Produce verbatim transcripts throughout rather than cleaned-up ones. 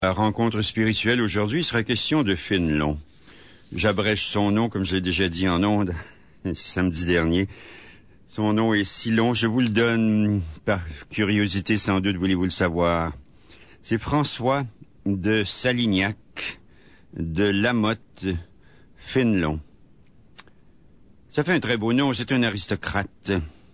La rencontre spirituelle aujourd'hui sera question de Fénelon. J'abrège son nom, comme je l'ai déjà dit en ondes, samedi dernier. Son nom est si long, je vous le donne par curiosité, sans doute voulez-vous le savoir. C'est François de Salignac, de Lamotte, Fénelon. Ça fait un très beau nom, c'est un aristocrate.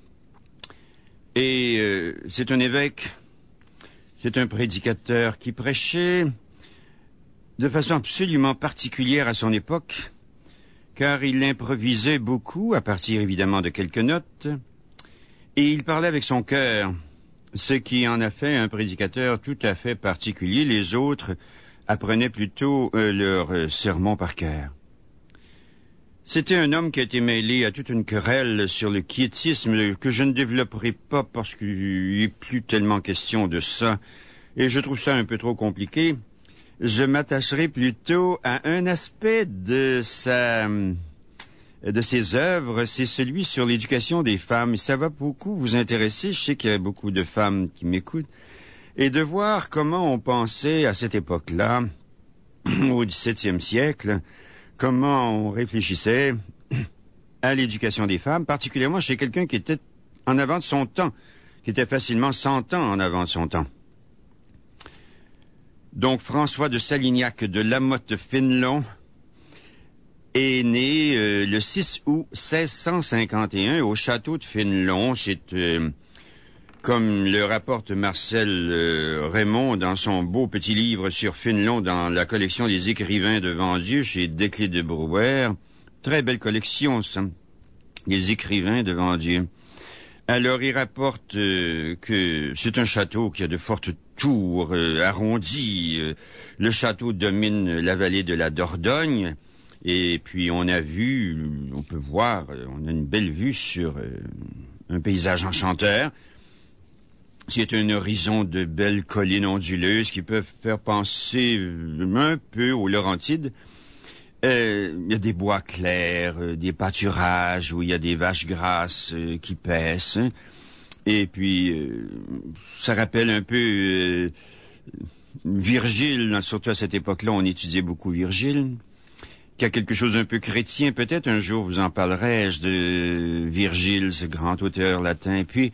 Et euh, c'est un évêque, c'est un prédicateur qui prêchait de façon absolument particulière à son époque, car il improvisait beaucoup, à partir évidemment de quelques notes, et il parlait avec son cœur, ce qui en a fait un prédicateur tout à fait particulier. Les autres apprenaient plutôt euh, leur euh, sermon par cœur. C'était un homme qui a été mêlé à toute une querelle sur le quiétisme que je ne développerai pas parce qu'il n'est plus tellement question de ça, et je trouve ça un peu trop compliqué. Je m'attacherai plutôt à un aspect de sa, de ses œuvres, c'est celui sur l'éducation des femmes. Et ça va beaucoup vous intéresser, je sais qu'il y a beaucoup de femmes qui m'écoutent, et de voir comment on pensait à cette époque-là, au dix-septième siècle, comment on réfléchissait à l'éducation des femmes, particulièrement chez quelqu'un qui était en avant de son temps, qui était facilement cent ans en avant de son temps. Donc, François de Salignac de Lamotte Fénelon est né euh, le six août seize cent cinquante et un au château de Fénelon. C'est, euh, comme le rapporte Marcel euh, Raymond dans son beau petit livre sur Fénelon dans la collection des écrivains de Vendieu chez Desclés de Brouwer. Très belle collection, ça, les écrivains de Vendieu. Alors, il rapporte euh, que c'est un château qui a de fortes tours euh, arrondies. Euh, le château domine la vallée de la Dordogne. Et puis, on a vu, on peut voir, euh, on a une belle vue sur euh, un paysage enchanteur. C'est un horizon de belles collines onduleuses qui peuvent faire penser euh, un peu aux Laurentides. Euh, il y a des bois clairs, euh, des pâturages où il y a des vaches grasses euh, qui paissent. Hein. Et puis, euh, ça rappelle un peu euh, Virgile, surtout à cette époque-là, on étudiait beaucoup Virgile, qui a quelque chose un peu chrétien. Peut-être un jour vous en parlerai-je de Virgile, ce grand auteur latin. Puis,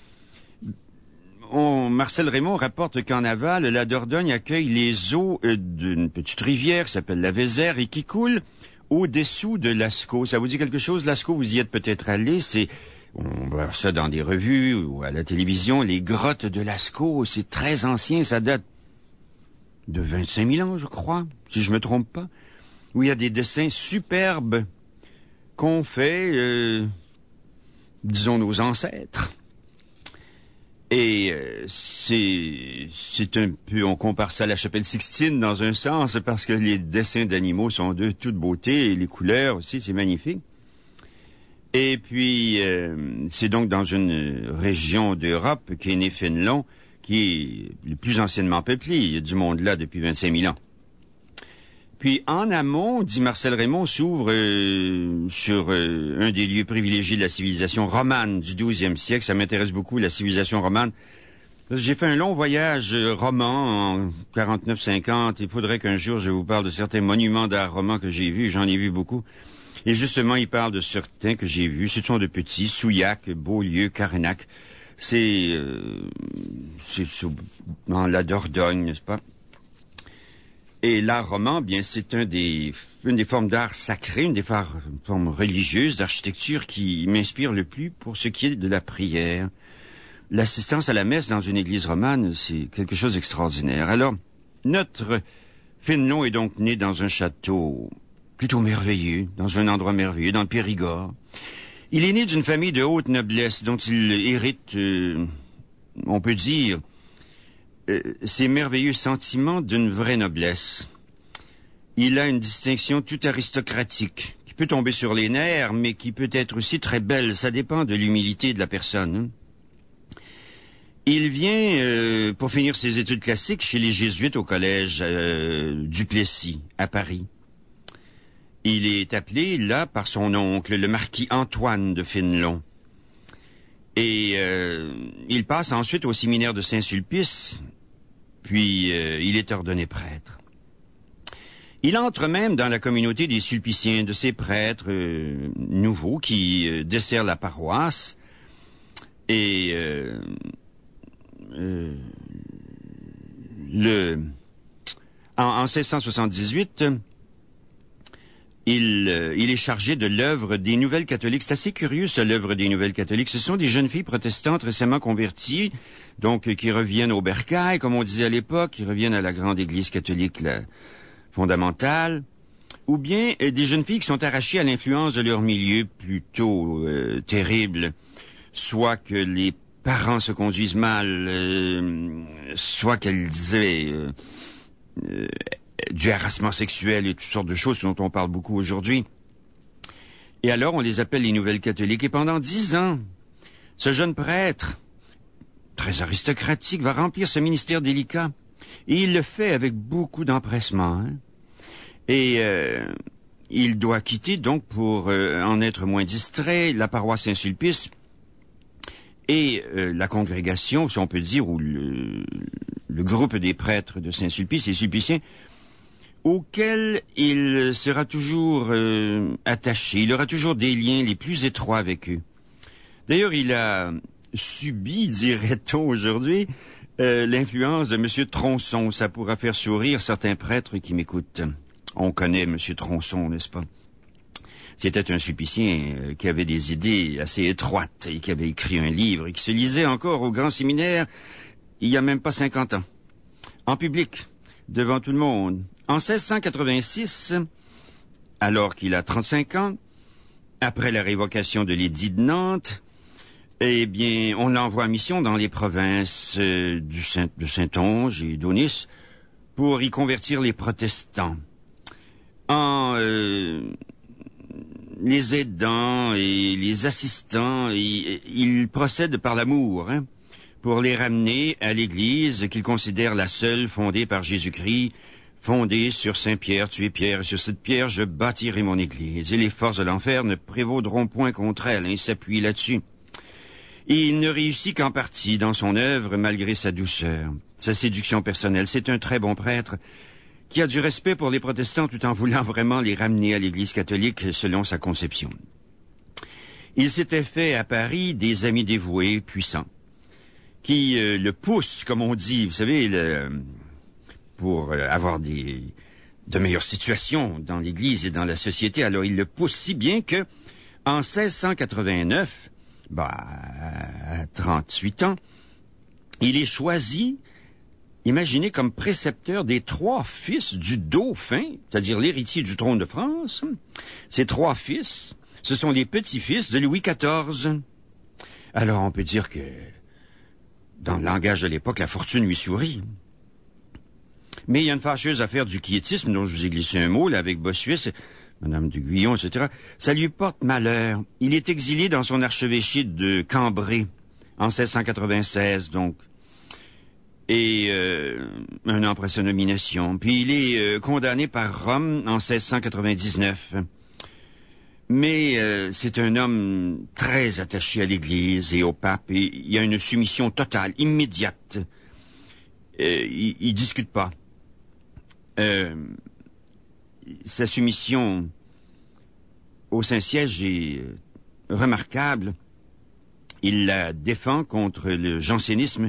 on, Marcel Raymond rapporte qu'en aval, la Dordogne accueille les eaux euh, d'une petite rivière qui s'appelle la Vézère et qui coule au-dessous de Lascaux. Ça vous dit quelque chose, Lascaux? Vous y êtes peut-être allé. C'est, on voit ça dans des revues ou à la télévision. Les grottes de Lascaux, c'est très ancien. Ça date de vingt-cinq mille ans, je crois, si je me trompe pas. Où il y a des dessins superbes qu'ont fait, euh, disons, nos ancêtres. Et euh, c'est c'est un peu, on compare ça à la chapelle Sixtine dans un sens, parce que les dessins d'animaux sont de toute beauté, et les couleurs aussi, c'est magnifique. Et puis, euh, c'est donc dans une région d'Europe qu'est né Fénelon, qui est le plus anciennement peuplé. Il y a du monde là depuis vingt-cinq mille ans. Puis, en amont, dit Marcel Raymond, s'ouvre euh, sur euh, un des lieux privilégiés de la civilisation romane du douzième siècle. Ça m'intéresse beaucoup, la civilisation romane. J'ai fait un long voyage euh, roman en quarante-neuf cinquante. Il faudrait qu'un jour je vous parle de certains monuments d'art roman que j'ai vus. J'en ai vu beaucoup. Et justement, il parle de certains que j'ai vus. Ce sont de petits, Souillac, Beaulieu, Carénac. C'est, euh, c'est dans la Dordogne, n'est-ce pas? Et l'art roman, bien, c'est un des, une des formes d'art sacré, une des formes religieuses d'architecture qui m'inspire le plus pour ce qui est de la prière. L'assistance à la messe dans une église romane, c'est quelque chose d'extraordinaire. Alors, notre Fénelon est donc né dans un château plutôt merveilleux, dans un endroit merveilleux, dans le Périgord. Il est né d'une famille de haute noblesse dont il hérite, euh, on peut dire, Euh, ces merveilleux sentiments d'une vraie noblesse. Il a une distinction tout aristocratique, qui peut tomber sur les nerfs, mais qui peut être aussi très belle. Ça dépend de l'humilité de la personne. Hein. Il vient, euh, pour finir ses études classiques, chez les Jésuites au collège euh, Duplessis, à Paris. Il est appelé, là, par son oncle, le marquis Antoine de Fénelon. Et euh, il passe ensuite au séminaire de Saint-Sulpice, puis euh, il est ordonné prêtre. Il entre même dans la communauté des Sulpiciens, de ces prêtres euh, nouveaux qui euh, desserrent la paroisse. Et euh, euh, le, en, en seize cent soixante-dix-huit, il, euh, il est chargé de l'œuvre des Nouvelles catholiques. C'est assez curieux, ça, l'œuvre des Nouvelles catholiques. Ce sont des jeunes filles protestantes récemment converties, donc euh, qui reviennent au bercail, comme on disait à l'époque, qui reviennent à la grande Église catholique là, fondamentale, ou bien euh, des jeunes filles qui sont arrachées à l'influence de leur milieu plutôt euh, terrible, soit que les parents se conduisent mal, euh, soit qu'elles aient euh, euh, du harassement sexuel et toutes sortes de choses dont on parle beaucoup aujourd'hui. Et alors, on les appelle les Nouvelles catholiques. Et pendant dix ans, ce jeune prêtre, très aristocratique, va remplir ce ministère délicat. Et il le fait avec beaucoup d'empressement. Hein? Et euh, il doit quitter, donc, pour euh, en être moins distrait, la paroisse Saint-Sulpice et euh, la congrégation, si on peut dire, ou le, le groupe des prêtres de Saint-Sulpice, les Sulpiciens, auquel il sera toujours euh, attaché. Il aura toujours des liens les plus étroits avec eux. D'ailleurs, il a subi, dirait-on aujourd'hui, euh, l'influence de M. Tronçon. Ça pourra faire sourire certains prêtres qui m'écoutent. On connaît M. Tronçon, n'est-ce pas? C'était un sulpicien euh, qui avait des idées assez étroites et qui avait écrit un livre et qui se lisait encore au grand séminaire il y a même pas cinquante ans. En public, devant tout le monde. En seize cent quatre-vingt-six, alors qu'il a trente-cinq ans, après la révocation de l'édit de Nantes, eh bien, on l'envoie en mission dans les provinces euh, du Saint, de Saintonge et d'Aunis pour y convertir les protestants. En euh, les aidant et les assistant, il, il procède par l'amour, hein, pour les ramener à l'Église qu'il considère la seule fondée par Jésus-Christ, fondée sur Saint-Pierre, tu es Pierre, et sur cette pierre je bâtirai mon Église, et les forces de l'enfer ne prévaudront point contre elle, hein, il s'appuie là-dessus. Et il ne réussit qu'en partie dans son œuvre, malgré sa douceur, sa séduction personnelle. C'est un très bon prêtre, qui a du respect pour les protestants tout en voulant vraiment les ramener à l'Église catholique selon sa conception. Il s'était fait à Paris des amis dévoués, puissants, qui euh, le poussent, comme on dit, vous savez, le, pour euh, avoir des, de meilleures situations dans l'Église et dans la société. Alors il le pousse si bien que, en seize cent quatre-vingt-neuf, bah, à trente-huit ans, il est choisi, imaginez, comme précepteur des trois fils du dauphin, c'est-à-dire l'héritier du trône de France. Ces trois fils, ce sont les petits-fils de Louis quatorze. Alors on peut dire que, dans le langage de l'époque, la fortune lui sourit. Mais il y a une fâcheuse affaire du quiétisme, dont je vous ai glissé un mot, là, avec Bossuet, Madame de Guyon, et cetera. Ça lui porte malheur. Il est exilé dans son archevêché de Cambrai, en seize cent quatre-vingt-seize, donc. Et euh, un an après sa nomination. Puis il est euh, condamné par Rome en seize cent quatre-vingt-dix-neuf. Mais euh, c'est un homme très attaché à l'Église et au pape, et il y a une soumission totale, immédiate. Euh, il, il discute pas. Euh, sa soumission au Saint-Siège est euh, remarquable. Il la défend contre le jansénisme.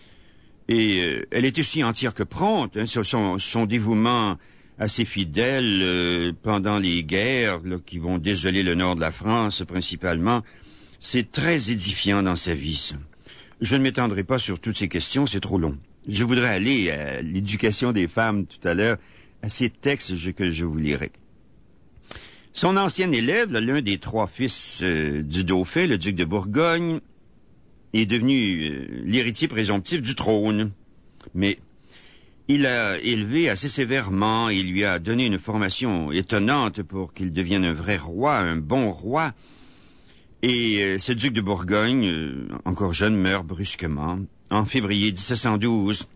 Et euh, elle est aussi entière que prompte, hein, sur son, son dévouement à ses fidèles euh, pendant les guerres là, qui vont désoler le nord de la France principalement. C'est très édifiant dans sa vie, ça. Je ne m'étendrai pas sur toutes ces questions, c'est trop long. Je voudrais aller à l'éducation des femmes tout à l'heure, à ces textes je, que je vous lirai. Son ancien élève, là, l'un des trois fils euh, du dauphin, le duc de Bourgogne, est devenu euh, l'héritier présomptif du trône. Mais il l'a élevé assez sévèrement, il lui a donné une formation étonnante pour qu'il devienne un vrai roi, un bon roi. Et euh, ce duc de Bourgogne, euh, encore jeune, meurt brusquement, en février dix-sept cent douze.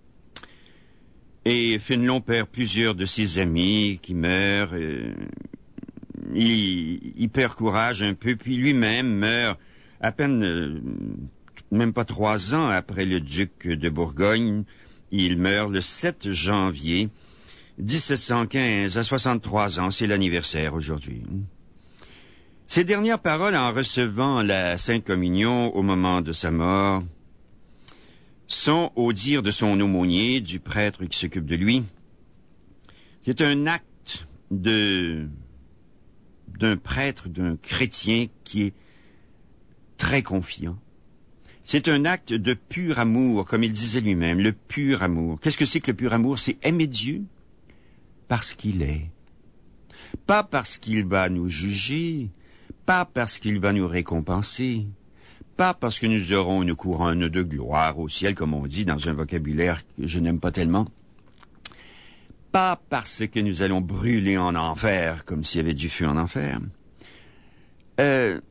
Et Fénelon perd plusieurs de ses amis qui meurent. Euh, il, il perd courage un peu, puis lui-même meurt à peine, euh, même pas trois ans après le duc de Bourgogne, Il meurt le sept janvier dix-sept cent quinze, à soixante-trois ans. C'est l'anniversaire aujourd'hui. Ses dernières paroles en recevant la Sainte Communion au moment de sa mort sont, au dire de son aumônier, du prêtre qui s'occupe de lui, c'est un acte de d'un prêtre, d'un chrétien qui est très confiant. C'est un acte de pur amour, comme il disait lui-même, le pur amour. Qu'est-ce que c'est que le pur amour? C'est aimer Dieu parce qu'il est. Pas parce qu'il va nous juger, pas parce qu'il va nous récompenser, pas parce que nous aurons une couronne de gloire au ciel, comme on dit dans un vocabulaire que je n'aime pas tellement. Pas parce que nous allons brûler en enfer, comme s'il y avait du feu en enfer. Euh,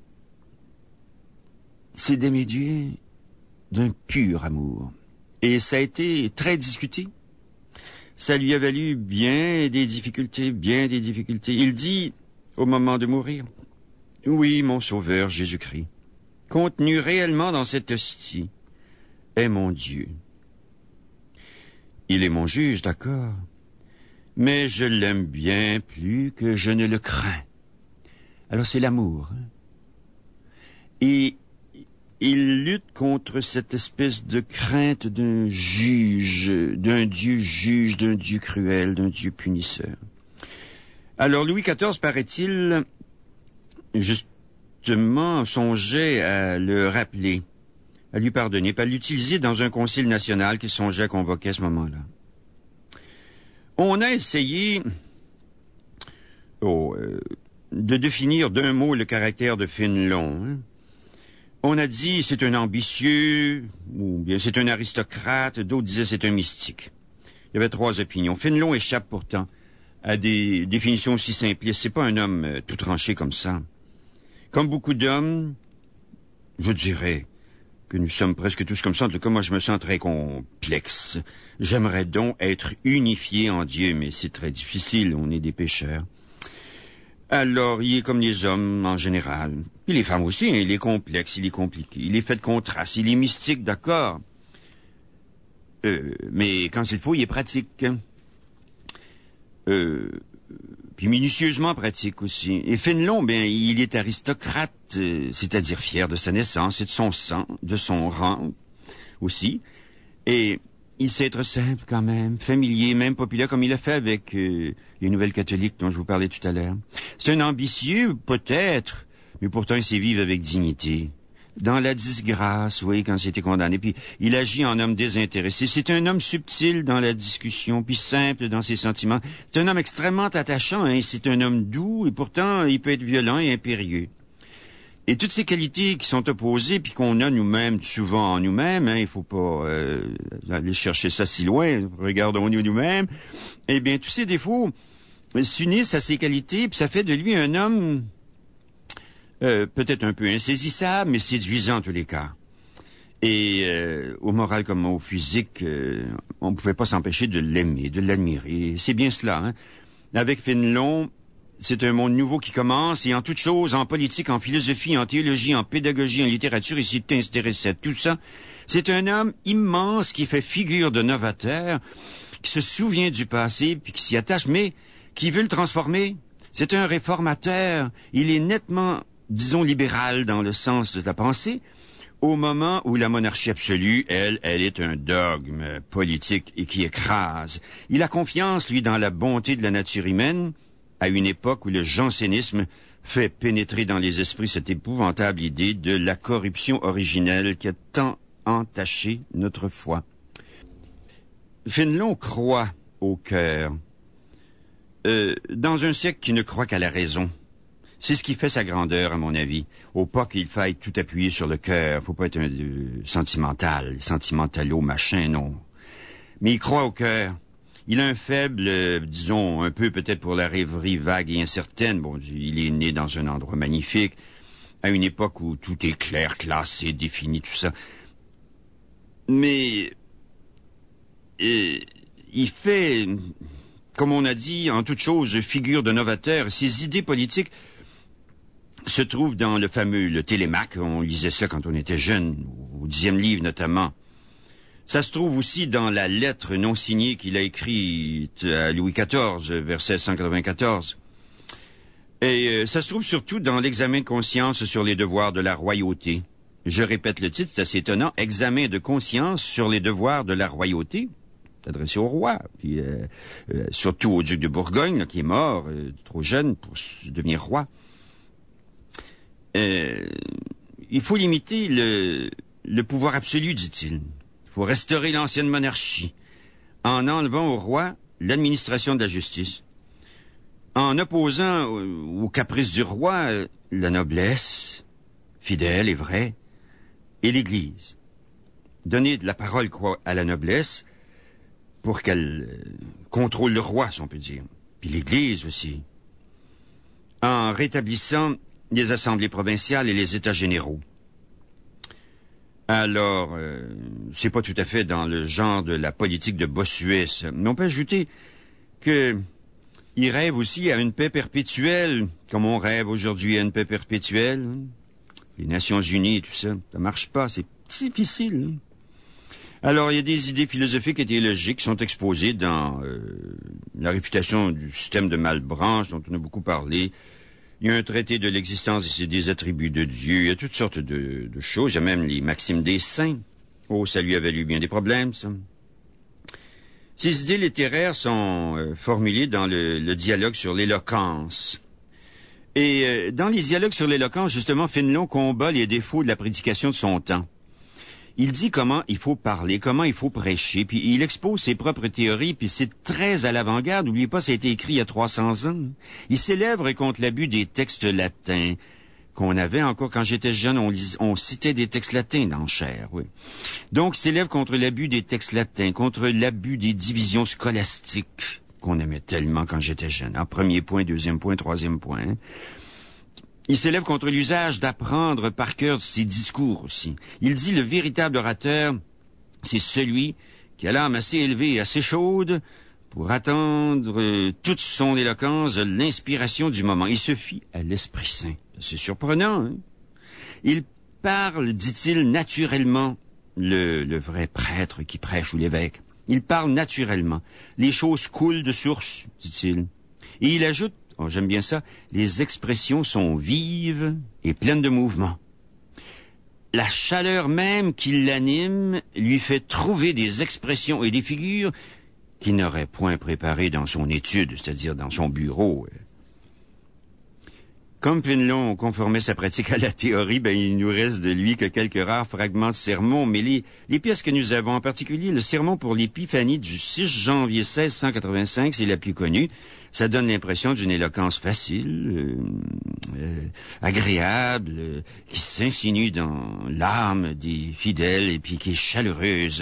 c'est d'aimer Dieu d'un pur amour. Et ça a été très discuté. Ça lui a valu bien des difficultés, bien des difficultés. Il dit, au moment de mourir, « Oui, mon Sauveur Jésus-Christ, contenu réellement dans cette hostie, est mon Dieu. Il est mon juge, d'accord, mais je l'aime bien plus que je ne le crains. » Alors c'est l'amour. Hein? Et il lutte contre cette espèce de crainte d'un juge, d'un Dieu juge, d'un Dieu cruel, d'un Dieu punisseur. Alors Louis quatorze, paraît-il, justement, songeait à le rappeler, à lui pardonner, puis à l'utiliser dans un concile national qu'il songeait à convoquer à ce moment-là. On a essayé oh, euh, de définir d'un mot le caractère de Fénelon. Hein? On a dit c'est un ambitieux, ou bien c'est un aristocrate, d'autres disaient c'est un mystique. Il y avait trois opinions. Fénelon échappe pourtant à des définitions aussi simplistes. C'est pas un homme euh, tout tranché comme ça. Comme beaucoup d'hommes, je dirais que nous sommes presque tous comme ça. En tout cas, moi, je me sens très complexe. J'aimerais donc être unifié en Dieu, mais c'est très difficile. On est des pécheurs. Alors, il est comme les hommes en général. Puis les femmes aussi, hein, il est complexe, il est compliqué. Il est fait de contrastes, il est mystique, d'accord. Euh, mais quand il faut, il est pratique. Euh, puis minutieusement pratique aussi. Et Fénelon, ben, il est aristocrate, euh, c'est-à-dire fier de sa naissance et de son sang, de son rang aussi. Et il sait être simple quand même, familier, même populaire, comme il a fait avec euh, les nouvelles catholiques dont je vous parlais tout à l'heure. C'est un ambitieux, peut-être, mais pourtant il sait vivre avec dignité. Dans la disgrâce, oui, quand c'était condamné. Puis il agit en homme désintéressé. C'est un homme subtil dans la discussion, puis simple dans ses sentiments. C'est un homme extrêmement attachant, hein. C'est un homme doux, et pourtant il peut être violent et impérieux. Et toutes ces qualités qui sont opposées, puis qu'on a nous-mêmes, souvent en nous-mêmes, hein, il faut pas euh, aller chercher ça si loin, regardons-nous nous-mêmes, eh bien, tous ces défauts s'unissent à ces qualités, puis ça fait de lui un homme euh, peut-être un peu insaisissable, mais séduisant en tous les cas. Et euh, au moral comme au physique, euh, on ne pouvait pas s'empêcher de l'aimer, de l'admirer. C'est bien cela. Hein? Avec Fénelon, c'est un monde nouveau qui commence, et en toutes choses, en politique, en philosophie, en théologie, en pédagogie, en littérature, il s'est intéressé à tout ça. C'est un homme immense qui fait figure de novateur, qui se souvient du passé, puis qui s'y attache, mais qui veut le transformer. C'est un réformateur. Il est nettement, disons, libéral dans le sens de la pensée, au moment où la monarchie absolue, elle, elle est un dogme politique et qui écrase. Il a confiance, lui, dans la bonté de la nature humaine, à une époque où le jansénisme fait pénétrer dans les esprits cette épouvantable idée de la corruption originelle qui a tant entaché notre foi. Fénelon croit au cœur, euh, dans un siècle qui ne croit qu'à la raison. C'est ce qui fait sa grandeur, à mon avis. Au pas qu'il faille tout appuyer sur le cœur. Faut pas être un euh, sentimental, sentimentalo, machin, non. Mais il croit au cœur. Il a un faible, euh, disons, un peu peut-être pour la rêverie vague et incertaine. Bon, il est né dans un endroit magnifique, à une époque où tout est clair, classé, défini, tout ça. Mais euh, il fait, comme on a dit, en toute chose, figure de novateur. Ses idées politiques se trouvent dans le fameux le Télémaque. On lisait ça quand on était jeune, au dixième livre notamment. Ça se trouve aussi dans la lettre non signée qu'il a écrite à Louis quatorze, vers seize cent quatre-vingt-quatorze. Et euh, ça se trouve surtout dans l'examen de conscience sur les devoirs de la royauté. Je répète le titre, c'est assez étonnant. Examen de conscience sur les devoirs de la royauté. C'est adressé au roi, puis euh, euh, surtout au duc de Bourgogne, là, qui est mort, euh, trop jeune pour devenir roi. Euh, il faut limiter le, le pouvoir absolu, dit-il. Il faut restaurer l'ancienne monarchie en enlevant au roi l'administration de la justice, en opposant aux, aux caprices du roi la noblesse, fidèle et vraie, et l'Église. Donner de la parole quoi, à la noblesse pour qu'elle euh, contrôle le roi, si on peut dire, puis l'Église aussi, en rétablissant les assemblées provinciales et les États généraux. Alors, euh, c'est pas tout à fait dans le genre de la politique de Bossuet, ça. Mais on peut ajouter que il rêve aussi à une paix perpétuelle, comme on rêve aujourd'hui à une paix perpétuelle. Les Nations Unies, tout ça, ça marche pas, c'est difficile. Alors, il y a des idées philosophiques et théologiques qui sont exposées dans euh, la réfutation du système de Malebranche, dont on a beaucoup parlé. Il y a un traité de l'existence et des attributs de Dieu. Il y a toutes sortes de, de choses. Il y a même les maximes des saints. Oh, ça lui avait eu bien des problèmes, ça. Ces idées littéraires sont euh, formulées dans le, le dialogue sur l'éloquence. Et euh, dans les dialogues sur l'éloquence, justement, Fénelon combat les défauts de la prédication de son temps. Il dit comment il faut parler, comment il faut prêcher, puis il expose ses propres théories, puis c'est très à l'avant-garde. N'oubliez pas, ça a été écrit il y a trois cents ans. Il s'élève contre l'abus des textes latins qu'on avait encore quand j'étais jeune. On, lis, on citait des textes latins dans Cher, oui. Donc, il s'élève contre l'abus des textes latins, contre l'abus des divisions scolastiques qu'on aimait tellement quand j'étais jeune. Hein? Premier point, deuxième point, troisième point. Hein? Il s'élève contre l'usage d'apprendre par cœur ses discours aussi. Il dit le véritable orateur, c'est celui qui a l'âme assez élevée et assez chaude pour attendre euh, toute son éloquence de l'inspiration du moment. Il se fie à l'Esprit Saint. C'est surprenant, hein? Il parle, dit-il, naturellement, le, le vrai prêtre qui prêche ou l'évêque. Il parle naturellement. Les choses coulent de source, dit-il. Et il ajoute, oh, j'aime bien ça, les expressions sont vives et pleines de mouvement. La chaleur même qui l'anime lui fait trouver des expressions et des figures qu'il n'aurait point préparées dans son étude, c'est-à-dire dans son bureau. Comme Fénelon conformait sa pratique à la théorie, ben, il nous reste de lui que quelques rares fragments de sermons, mais les, les pièces que nous avons, en particulier le sermon pour l'Épiphanie du six janvier seize cent quatre-vingt-cinq, c'est la plus connue. Ça donne l'impression d'une éloquence facile, euh, euh, agréable, euh, qui s'insinue dans l'âme des fidèles et puis qui est chaleureuse.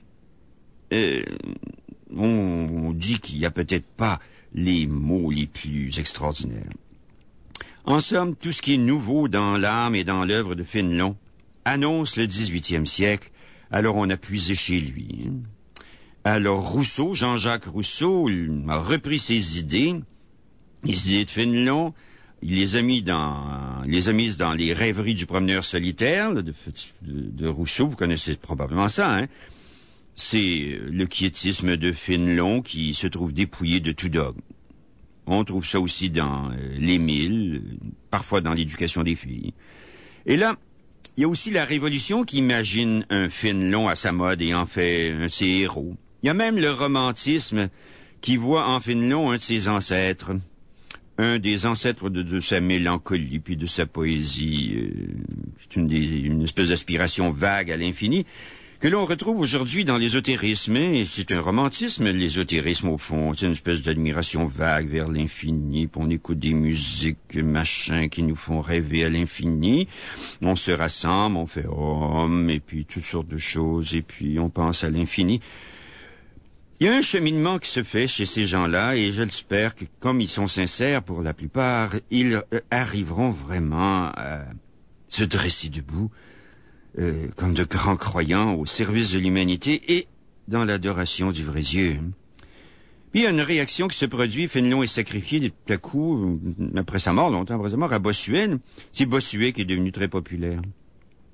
Euh, on, on dit qu'il n'y a peut-être pas les mots les plus extraordinaires. En somme, tout ce qui est nouveau dans l'âme et dans l'œuvre de Fénelon annonce le dix-huitième siècle, alors on a puisé chez lui. Hein. Alors Rousseau, Jean-Jacques Rousseau, a repris ses idées, les idées de Fénelon, il les a mis dans, les a mises dans les rêveries du promeneur solitaire de, de, de Rousseau, vous connaissez probablement ça, hein. C'est le quiétisme de Fénelon qui se trouve dépouillé de tout dogme. On trouve ça aussi dans euh, l'Émile, euh, parfois dans l'éducation des filles. Et là, il y a aussi la Révolution qui imagine un Fénelon à sa mode et en fait un de ses héros. Il y a même le romantisme qui voit en Fénelon un de ses ancêtres, un des ancêtres de, de sa mélancolie puis de sa poésie. Euh, c'est une, des, une espèce d'aspiration vague à l'infini que l'on retrouve aujourd'hui dans l'ésotérisme. Et c'est un romantisme, l'ésotérisme, au fond. C'est une espèce d'admiration vague vers l'infini. Puis on écoute des musiques, machin, qui nous font rêver à l'infini. On se rassemble, on fait homme, et puis toutes sortes de choses, et puis on pense à l'infini. Il y a un cheminement qui se fait chez ces gens-là, et je l'espère que, comme ils sont sincères pour la plupart, ils arriveront vraiment à se dresser debout, Euh, comme de grands croyants au service de l'humanité et dans l'adoration du vrai Dieu. Puis il y a une réaction qui se produit. Fénelon est sacrifié tout à coup, après sa mort, longtemps après sa mort, à Bossuet. C'est Bossuet qui est devenu très populaire.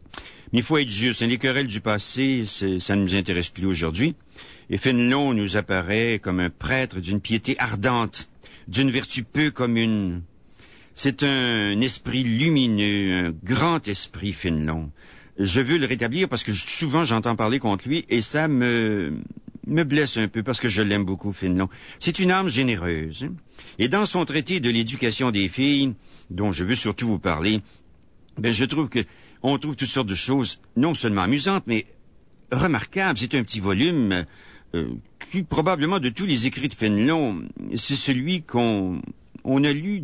Mais il faut être juste. Les querelles du passé, ça ne nous intéresse plus aujourd'hui. Et Fénelon nous apparaît comme un prêtre d'une piété ardente, d'une vertu peu commune. C'est un esprit lumineux, un grand esprit, Fénelon. Je veux le rétablir parce que souvent j'entends parler contre lui et ça me, me blesse un peu parce que je l'aime beaucoup, Fénelon. C'est une âme généreuse. Hein? Et dans son traité de l'éducation des filles, dont je veux surtout vous parler, ben je trouve que on trouve toutes sortes de choses non seulement amusantes, mais remarquables. C'est un petit volume euh, qui, probablement, de tous les écrits de Fénelon, c'est celui qu'on on a lu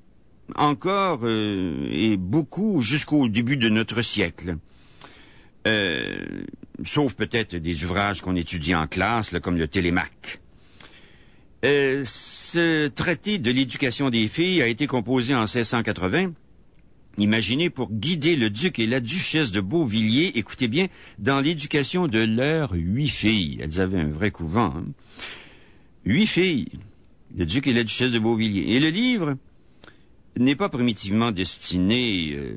encore euh, et beaucoup jusqu'au début de notre siècle. Euh, sauf peut-être des ouvrages qu'on étudie en classe, là, comme le Télémaque. Euh, ce traité de l'éducation des filles a été composé en seize cent quatre-vingts, imaginé pour guider le duc et la duchesse de Beauvilliers, écoutez bien, dans l'éducation de leurs huit filles. Elles avaient un vrai couvent. Hein? Huit filles, le duc et la duchesse de Beauvilliers. Et le livre n'est pas primitivement destiné euh,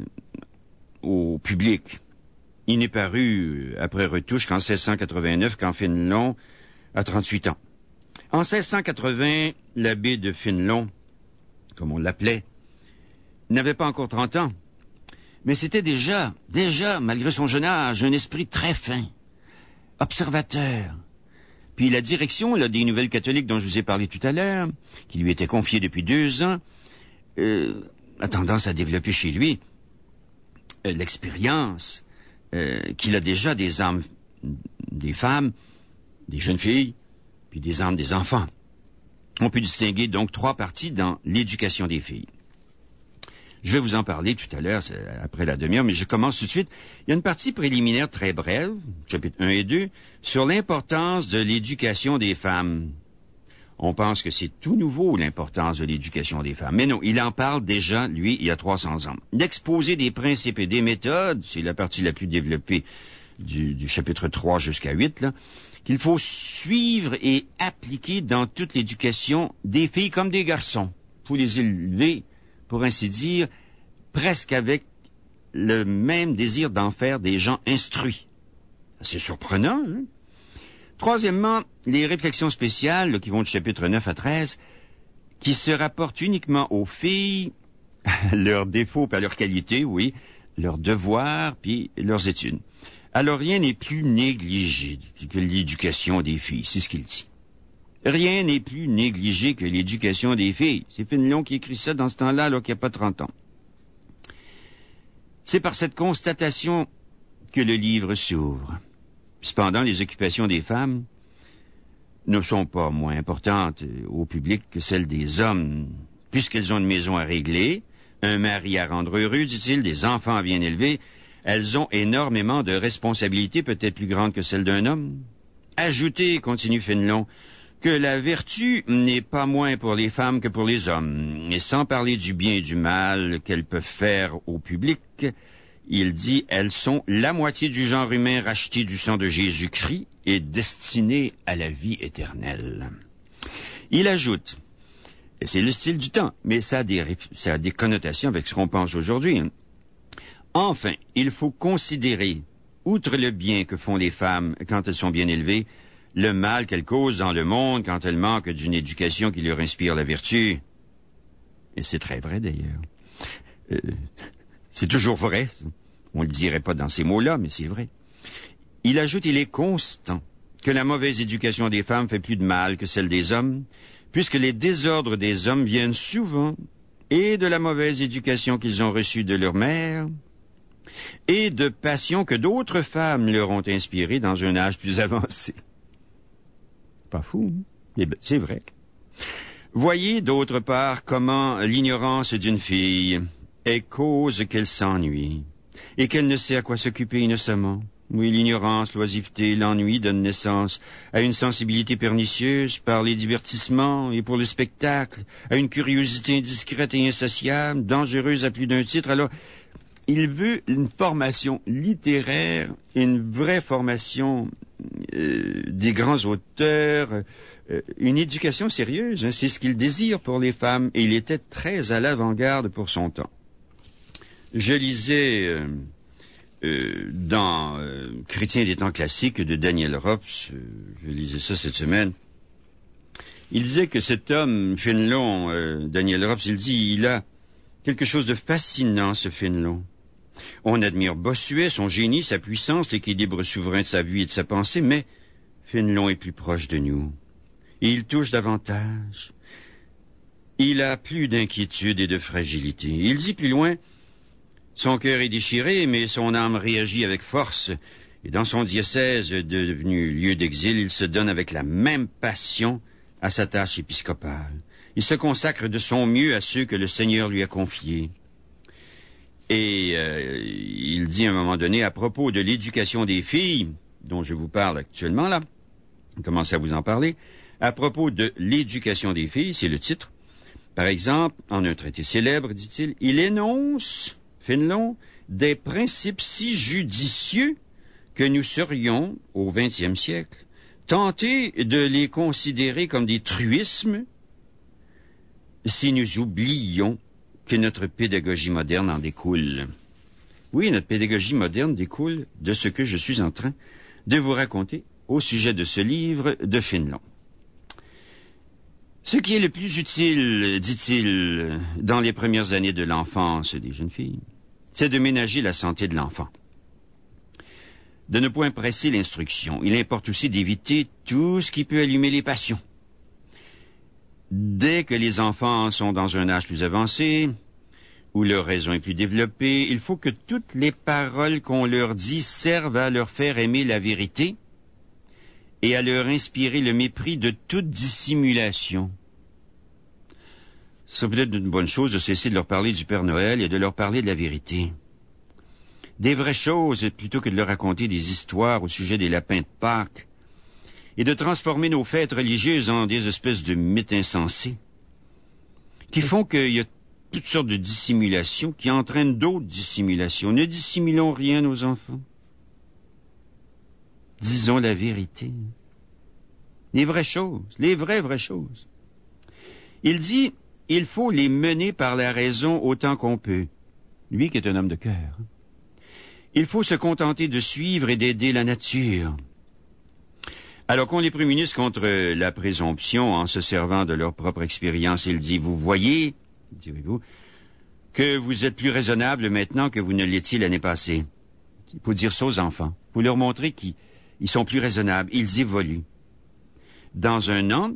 au public. Il n'est paru après retouche qu'en seize cent quatre-vingt-neuf, quand Fénelon a trente-huit ans. En seize cent quatre-vingts, l'abbé de Fénelon, comme on l'appelait, n'avait pas encore trente ans. Mais c'était déjà, déjà, malgré son jeune âge, un esprit très fin, observateur. Puis la direction là, des Nouvelles catholiques dont je vous ai parlé tout à l'heure, qui lui était confiée depuis deux ans, euh, a tendance à développer chez lui euh, l'expérience euh, qu'il a déjà des âmes des femmes, des jeunes filles, puis des âmes des enfants. On peut distinguer donc trois parties dans l'éducation des filles. Je vais vous en parler tout à l'heure, après la demi-heure, mais je commence tout de suite. Il y a une partie préliminaire très brève, chapitres un et deux, sur l'importance de l'éducation des femmes. On pense que c'est tout nouveau, l'importance de l'éducation des femmes. Mais non, il en parle déjà, lui, il y a trois cents ans. L'exposé des principes et des méthodes, c'est la partie la plus développée du, du chapitre trois jusqu'à huit, là, qu'il faut suivre et appliquer dans toute l'éducation des filles comme des garçons. Il faut les élever, pour ainsi dire, presque avec le même désir d'en faire des gens instruits. C'est surprenant, hein? Troisièmement, les réflexions spéciales, là, qui vont du chapitre neuf à treize, qui se rapportent uniquement aux filles, leurs défauts et leurs qualités, oui, leurs devoirs puis leurs études. Alors rien n'est plus négligé que l'éducation des filles, c'est ce qu'il dit. Rien n'est plus négligé que l'éducation des filles. C'est Fénelon qui écrit ça dans ce temps-là, alors qu'il n'y a pas trente ans. C'est par cette constatation que le livre s'ouvre. Cependant, les occupations des femmes ne sont pas moins importantes au public que celles des hommes, puisqu'elles ont une maison à régler, un mari à rendre heureux, dit-il, des enfants à bien élever. Elles ont énormément de responsabilités, peut-être plus grandes que celles d'un homme. Ajoutez, continue Fénelon, que la vertu n'est pas moins pour les femmes que pour les hommes, et sans parler du bien et du mal qu'elles peuvent faire au public, il dit, elles sont la moitié du genre humain racheté du sang de Jésus-Christ et destinées à la vie éternelle. Il ajoute, et c'est le style du temps, mais ça a des, ça a des connotations avec ce qu'on pense aujourd'hui. Hein. Enfin, il faut considérer, outre le bien que font les femmes quand elles sont bien élevées, le mal qu'elles causent dans le monde quand elles manquent d'une éducation qui leur inspire la vertu. Et c'est très vrai d'ailleurs. Euh, c'est toujours vrai. On ne le dirait pas dans ces mots-là, mais c'est vrai. Il ajoute, il est constant, que la mauvaise éducation des femmes fait plus de mal que celle des hommes, puisque les désordres des hommes viennent souvent et de la mauvaise éducation qu'ils ont reçue de leur mère, et de passions que d'autres femmes leur ont inspirées dans un âge plus avancé. Pas fou, hein? C'est vrai. Voyez d'autre part comment l'ignorance d'une fille est cause qu'elle s'ennuie, et qu'elle ne sait à quoi s'occuper innocemment. Oui, l'ignorance, l'oisiveté, l'ennui donnent naissance à une sensibilité pernicieuse par les divertissements et pour le spectacle, à une curiosité indiscrète et insatiable, dangereuse à plus d'un titre. Alors, il veut une formation littéraire, une vraie formation euh, des grands auteurs, euh, une éducation sérieuse, hein, c'est ce qu'il désire pour les femmes, et il était très à l'avant-garde pour son temps. Je lisais euh, euh, dans euh, Chrétien des temps classiques de Daniel Rops, euh, je lisais ça cette semaine, il disait que cet homme, Fénelon, euh, Daniel Rops, il dit, il a quelque chose de fascinant, ce Fénelon. On admire Bossuet, son génie, sa puissance, l'équilibre souverain de sa vie et de sa pensée, mais Fénelon est plus proche de nous. Et il touche davantage. Il a plus d'inquiétude et de fragilité. Il dit plus loin, son cœur est déchiré, mais son âme réagit avec force. Et dans son diocèse devenu lieu d'exil, il se donne avec la même passion à sa tâche épiscopale. Il se consacre de son mieux à ceux que le Seigneur lui a confiés. Et euh, il dit à un moment donné, à propos de l'éducation des filles, dont je vous parle actuellement là, je commence à vous en parler, à propos de l'éducation des filles, c'est le titre. Par exemple, en un traité célèbre, dit-il, il énonce, Fénelon, des principes si judicieux que nous serions, au vingtième siècle, tentés de les considérer comme des truismes si nous oublions que notre pédagogie moderne en découle. Oui, notre pédagogie moderne découle de ce que je suis en train de vous raconter au sujet de ce livre de Fénelon. Ce qui est le plus utile, dit-il, dans les premières années de l'enfance des jeunes filles, c'est de ménager la santé de l'enfant. De ne point presser l'instruction. Il importe aussi d'éviter tout ce qui peut allumer les passions. Dès que les enfants sont dans un âge plus avancé, où leur raison est plus développée, il faut que toutes les paroles qu'on leur dit servent à leur faire aimer la vérité et à leur inspirer le mépris de toute dissimulation. Ce serait peut-être une bonne chose de cesser de leur parler du Père Noël et de leur parler de la vérité. Des vraies choses, plutôt que de leur raconter des histoires au sujet des lapins de Pâques, et de transformer nos fêtes religieuses en des espèces de mythes insensés, qui font qu'il y a toutes sortes de dissimulations qui entraînent d'autres dissimulations. Ne dissimulons rien, nos enfants. Disons la vérité. Les vraies choses, les vraies, vraies choses. Il dit, il faut les mener par la raison autant qu'on peut. Lui qui est un homme de cœur. Il faut se contenter de suivre et d'aider la nature. Alors qu'on les prémunisse contre la présomption en se servant de leur propre expérience, il dit, vous voyez, direz-vous, que vous êtes plus raisonnable maintenant que vous ne l'étiez l'année passée. Il faut dire ça aux enfants. Il faut leur montrer qu'ils ils sont plus raisonnables, ils évoluent. Dans un an,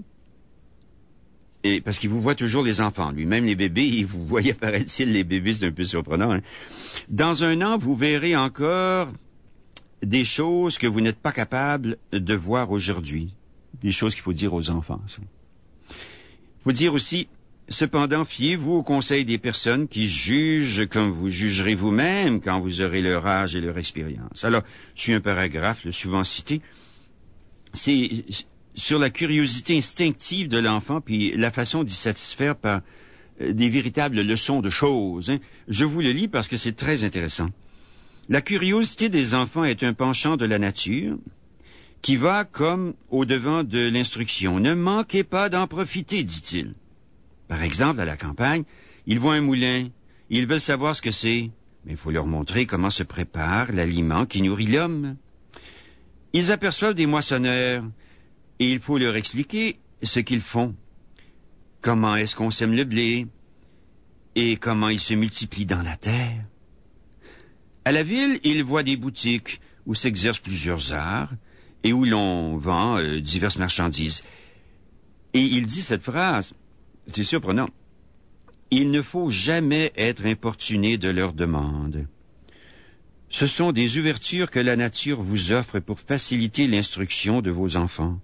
et parce qu'il vous voit toujours les enfants, lui-même les bébés, vous voyez apparaît-il les bébés, c'est un peu surprenant. Hein? Dans un an, vous verrez encore des choses que vous n'êtes pas capable de voir aujourd'hui. Des choses qu'il faut dire aux enfants. Il faut dire aussi, cependant, fiez-vous au conseil des personnes qui jugent comme vous jugerez vous-même quand vous aurez leur âge et leur expérience. Alors, je suis un paragraphe le souvent cité. C'est sur la curiosité instinctive de l'enfant puis la façon d'y satisfaire par euh, des véritables leçons de choses. Hein. Je vous le lis parce que c'est très intéressant. La curiosité des enfants est un penchant de la nature qui va comme au-devant de l'instruction. Ne manquez pas d'en profiter, dit-il. Par exemple, à la campagne, ils voient un moulin, ils veulent savoir ce que c'est, mais il faut leur montrer comment se prépare l'aliment qui nourrit l'homme. Ils aperçoivent des moissonneurs, et il faut leur expliquer ce qu'ils font. Comment est-ce qu'on sème le blé, et comment il se multiplie dans la terre. À la ville, ils voient des boutiques où s'exercent plusieurs arts, et où l'on vend euh, diverses marchandises. Et il dit cette phrase, c'est surprenant. Il ne faut jamais être importuné de leurs demandes. Ce sont des ouvertures que la nature vous offre pour faciliter l'instruction de vos enfants.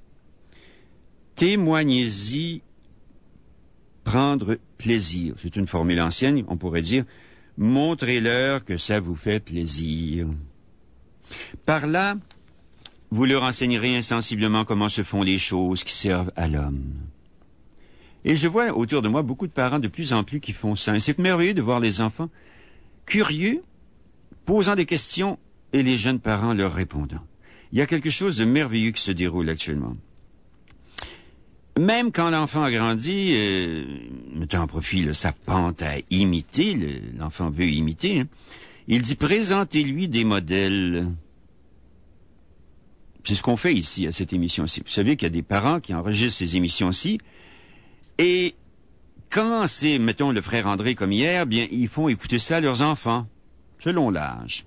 Témoignez-y, prendre plaisir. C'est une formule ancienne, on pourrait dire, montrez-leur que ça vous fait plaisir. Par là, vous leur enseignerez insensiblement comment se font les choses qui servent à l'homme. Et je vois autour de moi beaucoup de parents de plus en plus qui font ça. Et c'est merveilleux de voir les enfants curieux, posant des questions et les jeunes parents leur répondant. Il y a quelque chose de merveilleux qui se déroule actuellement. Même quand l'enfant a grandi, euh, mettant en profit là, sa pente à imiter, le, l'enfant veut imiter, hein, Il dit, présentez-lui des modèles. C'est ce qu'on fait ici, à cette émission-ci. Vous savez qu'il y a des parents qui enregistrent ces émissions-ci, et quand c'est, mettons, le frère André comme hier, bien, ils font écouter ça à leurs enfants, selon l'âge.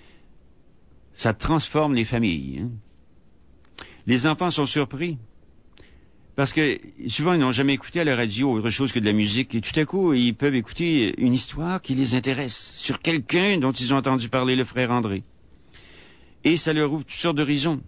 Ça transforme les familles. Hein? Les enfants sont surpris. Parce que souvent, ils n'ont jamais écouté à la radio autre chose que de la musique. Et tout à coup, ils peuvent écouter une histoire qui les intéresse, sur quelqu'un dont ils ont entendu parler, le frère André. Et ça leur ouvre toutes sortes d'horizons.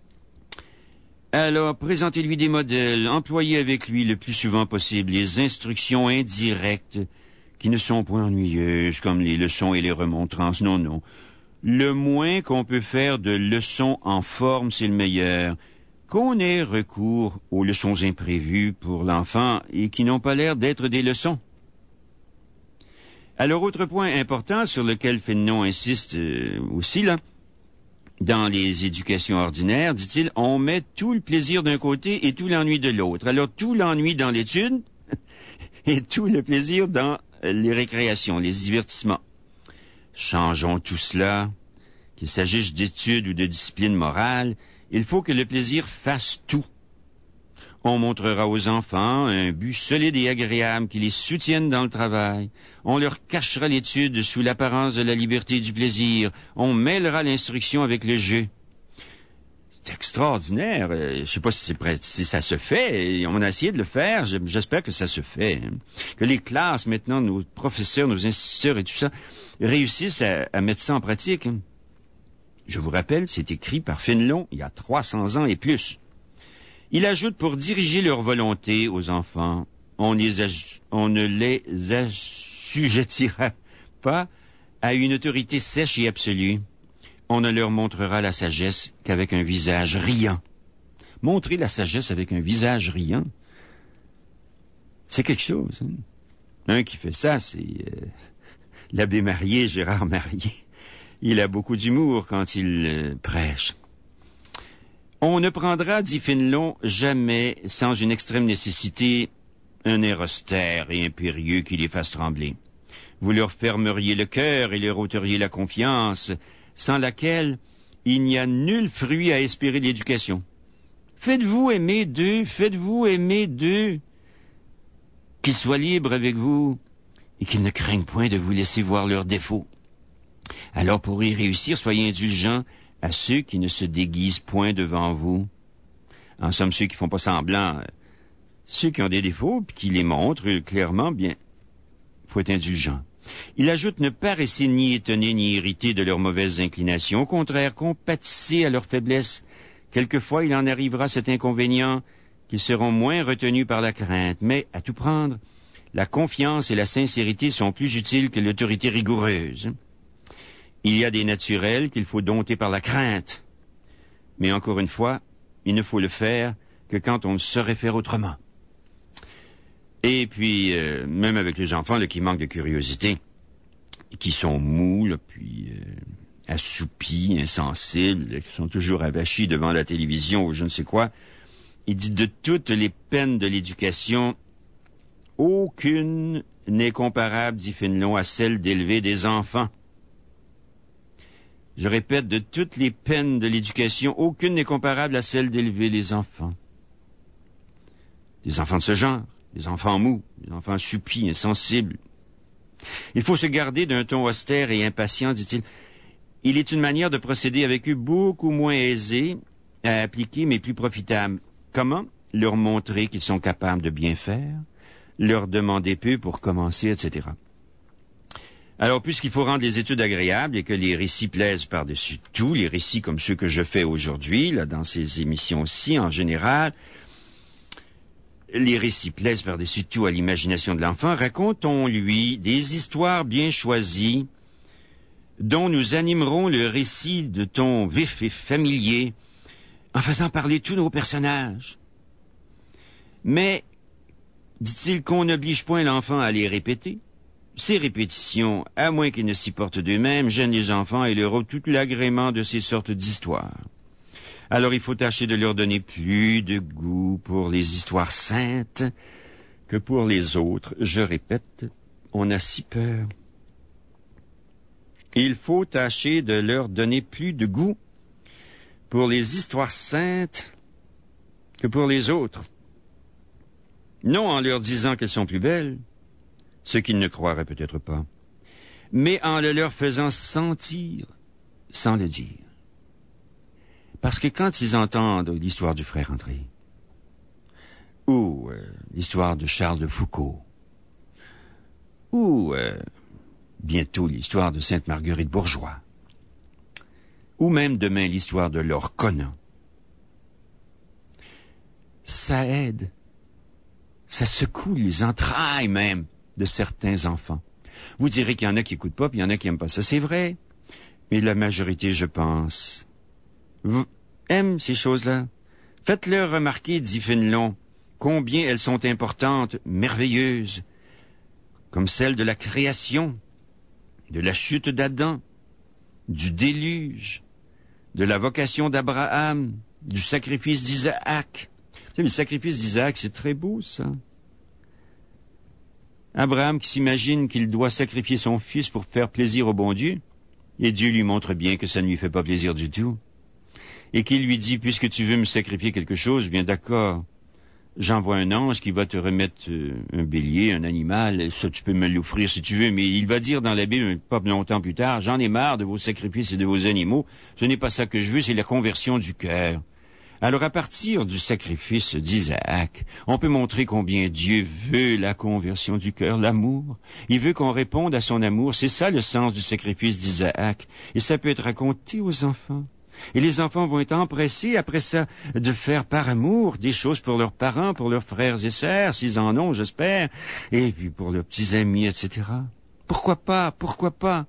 Alors, présentez-lui des modèles, employez avec lui le plus souvent possible les instructions indirectes qui ne sont point ennuyeuses, comme les leçons et les remontrances. Non, non. Le moins qu'on peut faire de leçons en forme, c'est le meilleur. Qu'on ait recours aux leçons imprévues pour l'enfant et qui n'ont pas l'air d'être des leçons. Alors, autre point important sur lequel Fénelon insiste euh, aussi, là, dans les éducations ordinaires, dit-il, on met tout le plaisir d'un côté et tout l'ennui de l'autre. Alors, tout l'ennui dans l'étude et tout le plaisir dans les récréations, les divertissements. Changeons tout cela, qu'il s'agisse d'études ou de discipline morale, il faut que le plaisir fasse tout. On montrera aux enfants un but solide et agréable qui les soutienne dans le travail. On leur cachera l'étude sous l'apparence de la liberté et du plaisir. On mêlera l'instruction avec le jeu. C'est extraordinaire. Je ne sais pas si, c'est prêt, si ça se fait. On a essayé de le faire. J'espère que ça se fait. Que les classes, maintenant, nos professeurs, nos instituteurs et tout ça, réussissent à, à mettre ça en pratique. Je vous rappelle, c'est écrit par Fénelon il y a trois cents ans et plus. Il ajoute, pour diriger leur volonté aux enfants, on, les aj- on ne les assujettira pas à une autorité sèche et absolue. On ne leur montrera la sagesse qu'avec un visage riant. Montrer la sagesse avec un visage riant, c'est quelque chose. Hein? Un qui fait ça, c'est euh, l'abbé Marié, Gérard Marié. Il a beaucoup d'humour quand il euh, prêche. On ne prendra, dit Fénelon, jamais, sans une extrême nécessité, un air austère et impérieux qui les fasse trembler. Vous leur fermeriez le cœur et leur ôteriez la confiance, sans laquelle il n'y a nul fruit à espérer de l'éducation. Faites-vous aimer d'eux, faites-vous aimer d'eux, qu'ils soient libres avec vous et qu'ils ne craignent point de vous laisser voir leurs défauts. Alors pour y réussir, soyez indulgents à ceux qui ne se déguisent point devant vous. En somme, ceux qui font pas semblant, ceux qui ont des défauts, puis qui les montrent clairement, bien, faut être indulgent. Il ajoute ne paraissez ni étonné ni irrité de leurs mauvaises inclinations. Au contraire, compatissez à leurs faiblesses. Quelquefois, il en arrivera cet inconvénient qu'ils seront moins retenus par la crainte. Mais, à tout prendre, la confiance et la sincérité sont plus utiles que l'autorité rigoureuse. Il y a des naturels qu'il faut dompter par la crainte. Mais encore une fois, il ne faut le faire que quand on ne saurait faire autrement. Et puis, euh, même avec les enfants là, qui manquent de curiosité, qui sont mous, là, puis euh, assoupis, insensibles, là, qui sont toujours avachis devant la télévision ou je ne sais quoi, il dit de toutes les peines de l'éducation, aucune n'est comparable, dit Fénelon, à celle d'élever des enfants. Je répète, de toutes les peines de l'éducation, aucune n'est comparable à celle d'élever les enfants. Des enfants de ce genre. Des enfants mous, des enfants assoupis, insensibles. Il faut se garder d'un ton austère et impatient, dit-il. Il est une manière de procéder avec eux beaucoup moins aisée à appliquer, mais plus profitable. Comment? Leur montrer qu'ils sont capables de bien faire, leur demander peu pour commencer, et cetera. Alors, puisqu'il faut rendre les études agréables et que les récits plaisent par-dessus tout, les récits comme ceux que je fais aujourd'hui, là, dans ces émissions-ci, en général, les récits plaisent par-dessus tout à l'imagination de l'enfant, racontons-lui des histoires bien choisies dont nous animerons le récit de ton vif et familier en faisant parler tous nos personnages. Mais, dit-il, qu'on n'oblige point l'enfant à les répéter. Ces répétitions, à moins qu'ils ne s'y portent d'eux-mêmes, gênent les enfants et leur ôtent tout l'agrément de ces sortes d'histoires. Alors il faut tâcher de leur donner plus de goût pour les histoires saintes que pour les autres. Je répète, on a si peur. Il faut tâcher de leur donner plus de goût pour les histoires saintes que pour les autres. Non en leur disant qu'elles sont plus belles, ce qu'ils ne croiraient peut-être pas, mais en le leur faisant sentir sans le dire. Parce que quand ils entendent l'histoire du frère André, ou euh, l'histoire de Charles de Foucault, ou euh, bientôt l'histoire de Sainte-Marguerite Bourgeois, ou même demain l'histoire de Laure Conant, ça aide, ça secoue les entrailles même de certains enfants. Vous direz qu'il y en a qui n'écoutent pas, puis il y en a qui n'aiment pas ça, c'est vrai, mais la majorité, je pense, vous aime ces choses-là. Faites-leur remarquer, dit Fénelon, combien elles sont importantes, merveilleuses, comme celle de la création, de la chute d'Adam, du déluge, de la vocation d'Abraham, du sacrifice d'Isaac. Vous savez, le sacrifice d'Isaac, c'est très beau, ça. Abraham qui s'imagine qu'il doit sacrifier son fils pour faire plaisir au bon Dieu, et Dieu lui montre bien que ça ne lui fait pas plaisir du tout. Et qu'il lui dit, puisque tu veux me sacrifier quelque chose, bien d'accord, j'envoie un ange qui va te remettre euh, un bélier, un animal, ça tu peux me l'offrir si tu veux, mais il va dire dans la Bible, pas longtemps plus tard, j'en ai marre de vos sacrifices et de vos animaux, ce n'est pas ça que je veux, c'est la conversion du cœur. Alors à partir du sacrifice d'Isaac, on peut montrer combien Dieu veut la conversion du cœur, l'amour. Il veut qu'on réponde à son amour, c'est ça le sens du sacrifice d'Isaac, et ça peut être raconté aux enfants. Et les enfants vont être empressés, après ça, de faire par amour des choses pour leurs parents, pour leurs frères et sœurs, s'ils en ont, j'espère, et puis pour leurs petits amis, et cetera. Pourquoi pas? Pourquoi pas?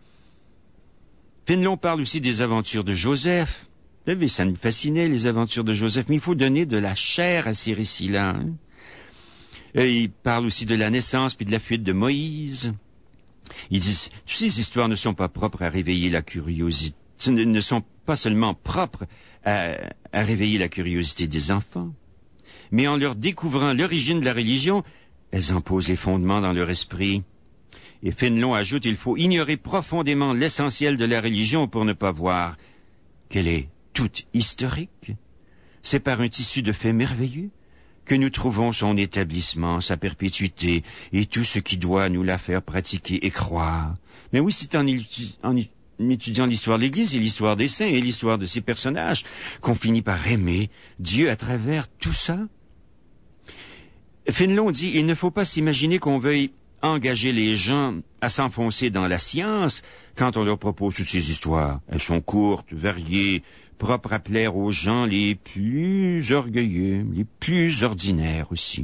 Fénelon parle aussi des aventures de Joseph. Vous savez, ça me fascinait, les aventures de Joseph, mais il faut donner de la chair à ces récits-là. Hein? Et il parle aussi de la naissance puis de la fuite de Moïse. Ils disent, tu sais, ces histoires ne sont pas propres à réveiller la curiosité, ne, ne sont pas seulement propres à, à réveiller la curiosité des enfants, mais en leur découvrant l'origine de la religion, elles en posent les fondements dans leur esprit. Et Fénelon ajoute, il faut ignorer profondément l'essentiel de la religion pour ne pas voir qu'elle est toute historique. C'est par un tissu de faits merveilleux que nous trouvons son établissement, sa perpétuité et tout ce qui doit nous la faire pratiquer et croire. Mais oui, c'est en, en, en étudiant l'histoire de l'Église et l'histoire des saints et l'histoire de ces personnages qu'on finit par aimer Dieu à travers tout ça. Fénelon dit, il ne faut pas s'imaginer qu'on veuille engager les gens à s'enfoncer dans la science quand on leur propose toutes ces histoires. Elles sont courtes, variées, propres à plaire aux gens les plus orgueilleux, les plus ordinaires aussi.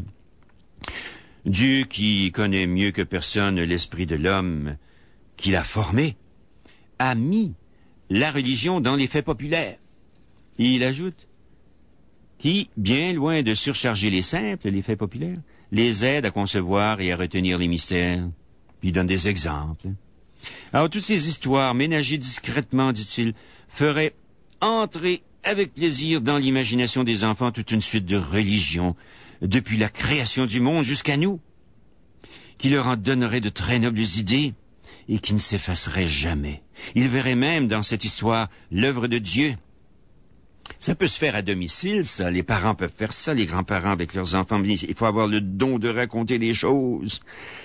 Dieu, qui connaît mieux que personne l'esprit de l'homme qu'il a formé, a mis la religion dans les faits populaires. Et il ajoute, qui, bien loin de surcharger les simples, les faits populaires, les aide à concevoir et à retenir les mystères. Puis il donne des exemples. Alors, toutes ces histoires, ménagées discrètement, dit-il, feraient entrer avec plaisir dans l'imagination des enfants toute une suite de religions, depuis la création du monde jusqu'à nous, qui leur en donnerait de très nobles idées et qui ne s'effaceraient jamais. Ils verraient même dans cette histoire l'œuvre de Dieu. Ça peut se faire à domicile, ça. Les parents peuvent faire ça, les grands-parents avec leurs enfants. Il faut avoir le don de raconter des choses.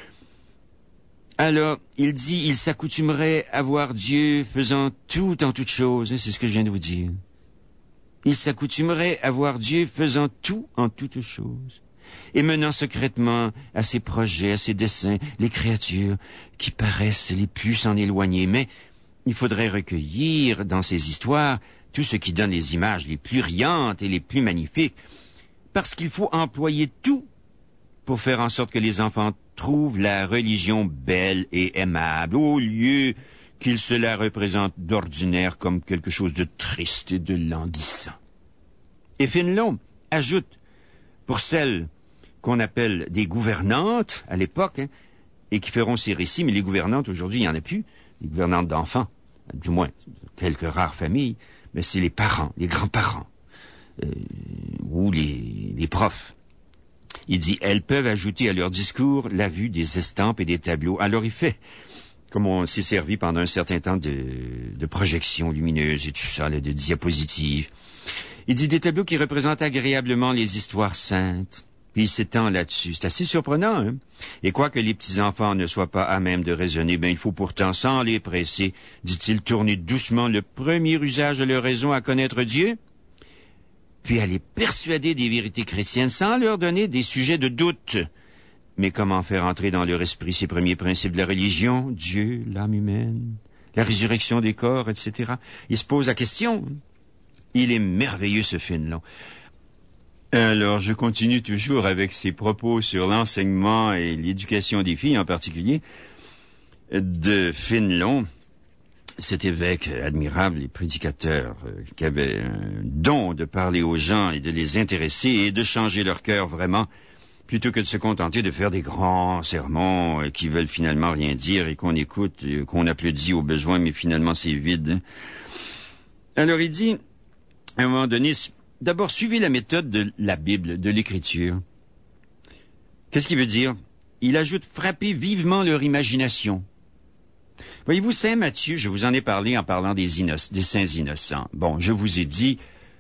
Alors, il dit, il s'accoutumerait à voir Dieu faisant tout en toutes choses. C'est ce que je viens de vous dire. Il s'accoutumerait à voir Dieu faisant tout en toutes choses, et menant secrètement à ses projets, à ses desseins, les créatures qui paraissent les plus s'en éloigner. Mais il faudrait recueillir dans ces histoires tout ce qui donne les images les plus riantes et les plus magnifiques, parce qu'il faut employer tout pour faire en sorte que les enfants trouvent la religion belle et aimable, au lieu qu'ils se la représentent d'ordinaire comme quelque chose de triste et de languissant. Et Fénelon ajoute, pour celles qu'on appelle des gouvernantes à l'époque, hein, et qui feront ces récits, mais les gouvernantes aujourd'hui, il n'y en a plus, les gouvernantes d'enfants, du moins quelques rares familles, mais c'est les parents, les grands-parents, euh, ou les, les profs. Il dit, elles peuvent ajouter à leur discours la vue des estampes et des tableaux. Alors il fait comme on s'est servi pendant un certain temps de, de projections lumineuses et tout ça, là, de diapositives. Il dit des tableaux qui représentent agréablement les histoires saintes. Puis il s'étend là-dessus. C'est assez surprenant, hein? Et quoique les petits-enfants ne soient pas à même de raisonner, ben il faut pourtant, sans les presser, dit-il, tourner doucement le premier usage de leur raison à connaître Dieu, puis à les persuader des vérités chrétiennes sans leur donner des sujets de doute. Mais comment faire entrer dans leur esprit ces premiers principes de la religion, Dieu, l'âme humaine, la résurrection des corps, et cetera. Il se pose la question. Il est merveilleux, ce Fénelon. Alors, je continue toujours avec ses propos sur l'enseignement et l'éducation des filles, en particulier, de Fénelon, cet évêque admirable et prédicateur euh, qui avait un don de parler aux gens et de les intéresser et de changer leur cœur vraiment, plutôt que de se contenter de faire des grands sermons euh, qui veulent finalement rien dire et qu'on écoute, euh, qu'on applaudit au besoin, mais finalement c'est vide. Alors il dit, à un moment donné, d'abord, suivez la méthode de la Bible, de l'Écriture. Qu'est-ce qu'il veut dire? Il ajoute, frappez vivement leur imagination. Voyez-vous, Saint Matthieu, je vous en ai parlé en parlant des, innoc- des saints innocents. Bon, je vous ai dit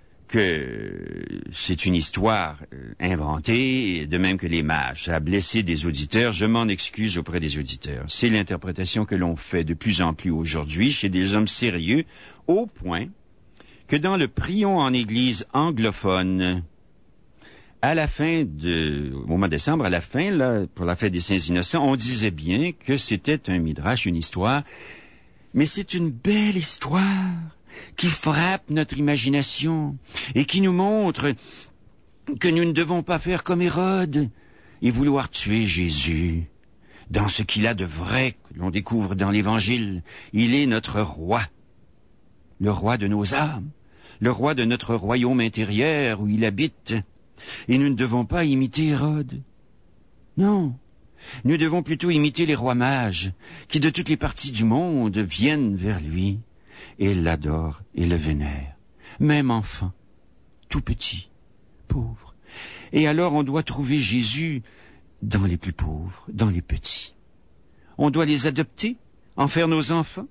que c'est une histoire euh, inventée, de même que les mages. Ça a blessé des auditeurs, je m'en excuse auprès des auditeurs. C'est l'interprétation que l'on fait de plus en plus aujourd'hui chez des hommes sérieux, au point que dans le prion en église anglophone, à la fin de, au mois de décembre, à la fin, là, pour la fête des Saints Innocents, on disait bien que c'était un midrash, une histoire, mais c'est une belle histoire qui frappe notre imagination et qui nous montre que nous ne devons pas faire comme Hérode et vouloir tuer Jésus. Dans ce qu'il a de vrai, que l'on découvre dans l'Évangile, il est notre roi, le roi de nos âmes, le roi de notre royaume intérieur où il habite. Et nous ne devons pas imiter Hérode. Non, nous devons plutôt imiter les rois mages qui de toutes les parties du monde viennent vers lui et l'adorent et le vénèrent. Même enfant, tout petit, pauvre. Et alors on doit trouver Jésus dans les plus pauvres, dans les petits. On doit les adopter, en faire nos enfants.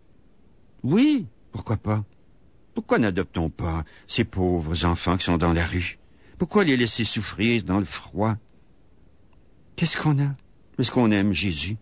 Oui, pourquoi pas? Pourquoi n'adoptons pas ces pauvres enfants qui sont dans la rue? Pourquoi les laisser souffrir dans le froid? Qu'est-ce qu'on a? Est-ce qu'on aime Jésus?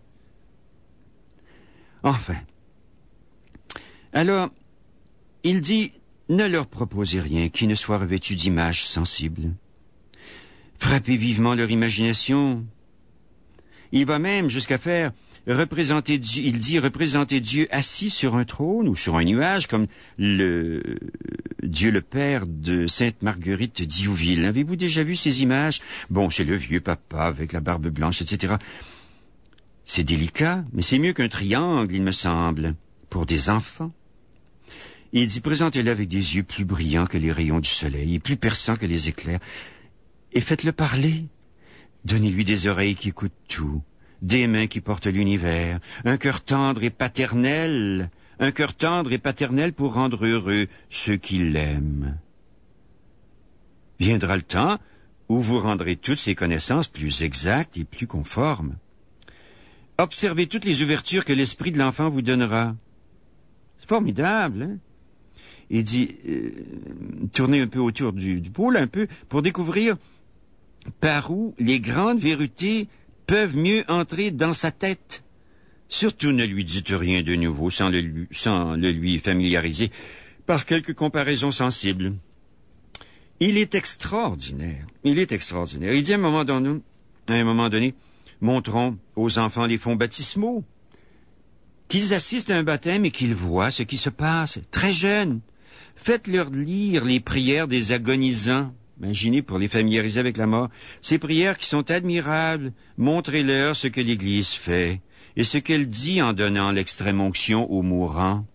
Enfin. Alors, il dit, ne leur proposez rien qui ne soit revêtu d'images sensibles. Frappez vivement leur imagination. Il va même jusqu'à faire représenter Dieu, il dit représenter Dieu assis sur un trône ou sur un nuage, comme le Dieu le Père de Sainte Marguerite d'Youville. Avez-vous déjà vu ces images? Bon, c'est le vieux papa avec la barbe blanche, et cetera. C'est délicat, mais c'est mieux qu'un triangle, il me semble, pour des enfants. Il dit, présentez-le avec des yeux plus brillants que les rayons du soleil, et plus perçants que les éclairs, et faites-le parler. Donnez-lui des oreilles qui écoutent tout, des mains qui portent l'univers, un cœur tendre et paternel, un cœur tendre et paternel pour rendre heureux ceux qui l'aiment. Viendra le temps où vous rendrez toutes ces connaissances plus exactes et plus conformes. Observez toutes les ouvertures que l'esprit de l'enfant vous donnera. C'est formidable, hein? Il dit, euh, tournez un peu autour du, du pôle, un peu, pour découvrir par où les grandes vérités peuvent mieux entrer dans sa tête. Surtout ne lui dites rien de nouveau sans le, sans le lui familiariser par quelques comparaisons sensibles. Il est extraordinaire. Il est extraordinaire. Il dit à un moment donné, à un moment donné, montrons aux enfants les fonds baptismaux, qu'ils assistent à un baptême et qu'ils voient ce qui se passe. Très jeunes, faites-leur lire les prières des agonisants. Imaginez pour les familiariser avec la mort. Ces prières qui sont admirables, montrez-leur ce que l'Église fait et ce qu'elle dit en donnant l'extrême onction aux mourants.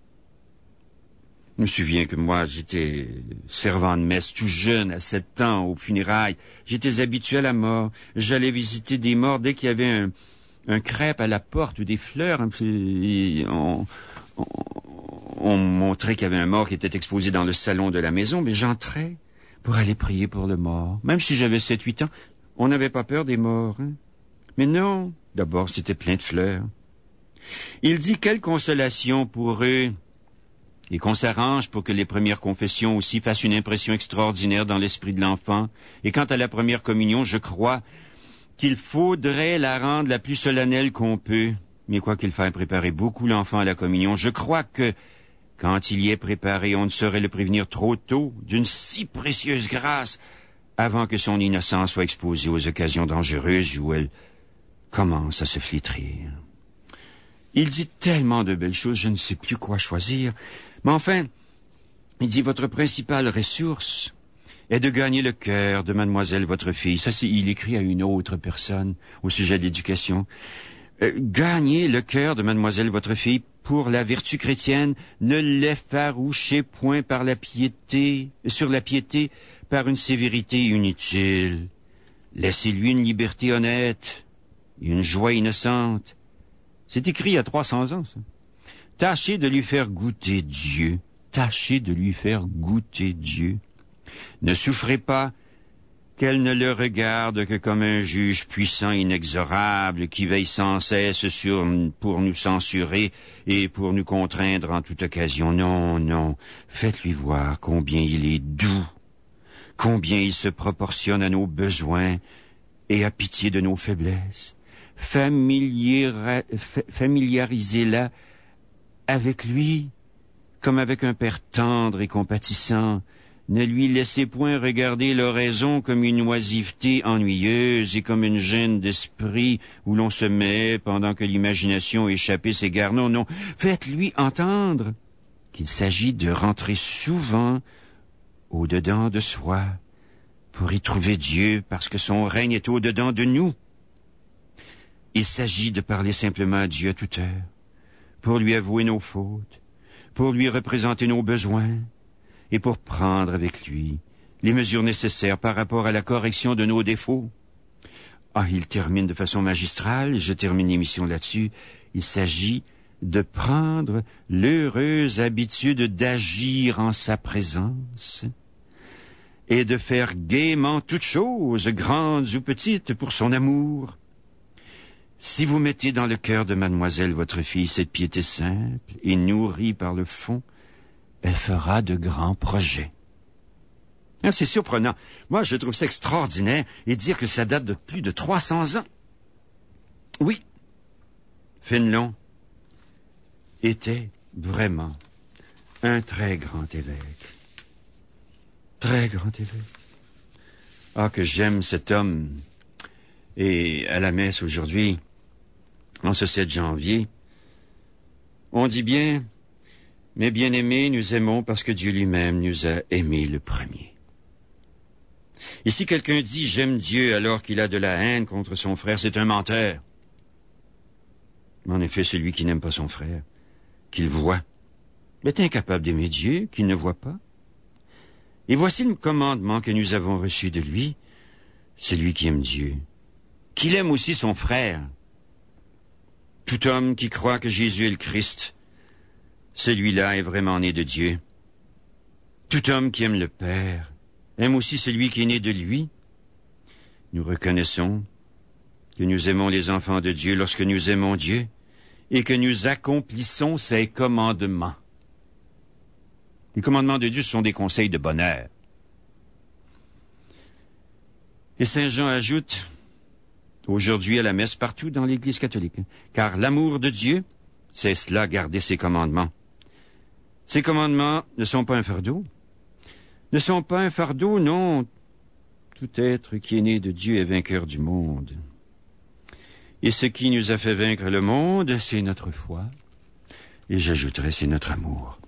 Je me souviens que moi, j'étais servant de messe tout jeune, à sept ans, aux funérailles. J'étais habitué à la mort. J'allais visiter des morts dès qu'il y avait un, un crêpe à la porte ou des fleurs. On, on, on montrait qu'il y avait un mort qui était exposé dans le salon de la maison, mais j'entrais pour aller prier pour le mort. Même si j'avais sept, huit ans, on n'avait pas peur des morts. Hein? Mais non, d'abord, c'était plein de fleurs. Il dit quelle consolation pour eux, et qu'on s'arrange pour que les premières confessions aussi fassent une impression extraordinaire dans l'esprit de l'enfant. Et quant à la première communion, je crois qu'il faudrait la rendre la plus solennelle qu'on peut. Mais quoi qu'il faille préparer beaucoup l'enfant à la communion, je crois que, quand il y est préparé, on ne saurait le prévenir trop tôt d'une si précieuse grâce, avant que son innocence soit exposée aux occasions dangereuses où elle commence à se flétrir. Il dit tellement de belles choses, je ne sais plus quoi choisir. Mais enfin, il dit, votre principale ressource est de gagner le cœur de mademoiselle votre fille. Ça, c'est, il écrit à une autre personne au sujet de l'éducation. Euh, gagner le cœur de mademoiselle votre fille pour la vertu chrétienne, ne l'effarouchez point par la piété, sur la piété, par une sévérité inutile. Laissez-lui une liberté honnête, une joie innocente. C'est écrit il y a trois cents ans, ça. Tâchez de lui faire goûter Dieu. Tâchez de lui faire goûter Dieu. Ne souffrez pas qu'elle ne le regarde que comme un juge puissant, inexorable, qui veille sans cesse sur, pour nous censurer et pour nous contraindre en toute occasion. Non, non, faites-lui voir combien il est doux, combien il se proportionne à nos besoins et a pitié de nos faiblesses. Familiara, familiarisez-la avec lui, comme avec un père tendre et compatissant. Ne lui laissez point regarder l'oraison comme une oisiveté ennuyeuse et comme une gêne d'esprit où l'on se met pendant que l'imagination échappée s'égare. Non, non, faites-lui entendre qu'il s'agit de rentrer souvent au-dedans de soi pour y trouver Dieu parce que son règne est au-dedans de nous. Il s'agit de parler simplement à Dieu à toute heure, pour lui avouer nos fautes, pour lui représenter nos besoins, et pour prendre avec lui les mesures nécessaires par rapport à la correction de nos défauts. Ah, il termine de façon magistrale, je termine l'émission là-dessus. Il s'agit de prendre l'heureuse habitude d'agir en sa présence et de faire gaiement toutes choses, grandes ou petites, pour son amour. Si vous mettez dans le cœur de mademoiselle votre fille cette piété simple et nourrie par le fond, elle fera de grands projets. Ah, c'est surprenant. Moi, je trouve ça extraordinaire et dire que ça date de plus de trois cents ans. Oui, Fénelon était vraiment un très grand évêque. Très grand évêque. Ah, que j'aime cet homme. Et à la messe aujourd'hui, en ce sept janvier, on dit bien... Mes bien-aimés, nous aimons parce que Dieu lui-même nous a aimés le premier. Et si quelqu'un dit « j'aime Dieu » alors qu'il a de la haine contre son frère, c'est un menteur. En effet, celui qui n'aime pas son frère, qu'il voit, est incapable d'aimer Dieu, qu'il ne voit pas. Et voici le commandement que nous avons reçu de lui, celui qui aime Dieu, qu'il aime aussi son frère. Tout homme qui croit que Jésus est le Christ, celui-là est vraiment né de Dieu. Tout homme qui aime le Père aime aussi celui qui est né de lui. Nous reconnaissons que nous aimons les enfants de Dieu lorsque nous aimons Dieu et que nous accomplissons ses commandements. Les commandements de Dieu sont des conseils de bonheur. Et Saint Jean ajoute, aujourd'hui à la messe partout dans l'Église catholique, car l'amour de Dieu, c'est cela, garder ses commandements. Ces commandements ne sont pas un fardeau. Ne sont pas un fardeau, non. Tout être qui est né de Dieu est vainqueur du monde. Et ce qui nous a fait vaincre le monde, c'est notre foi. Et j'ajouterai, c'est notre amour.